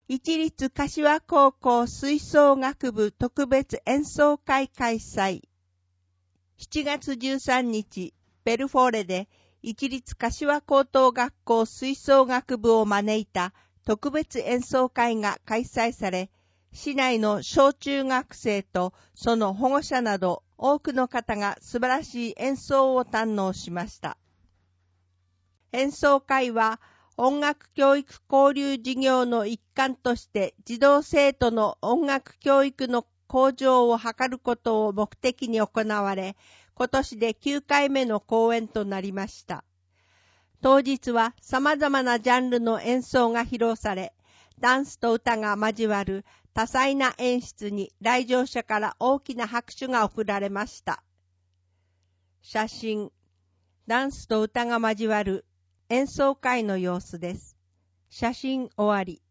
市立柏高校吹奏楽部特別演奏会開催。7月13日、ベルフォーレで市立柏高等学校吹奏楽部を招いた特別演奏会が開催され、市内の小中学生とその保護者など多くの方が素晴らしい演奏を堪能しました。演奏会は音楽教育交流事業の一環として児童生徒の音楽教育の向上を図ることを目的に行われ、今年で9回目の公演となりました。当日は様々なジャンルの演奏が披露され、ダンスと歌が交わる多彩な演出に来場者から大きな拍手が送られました。写真、ダンスと歌が交わる演奏会の様子です。写真終わり。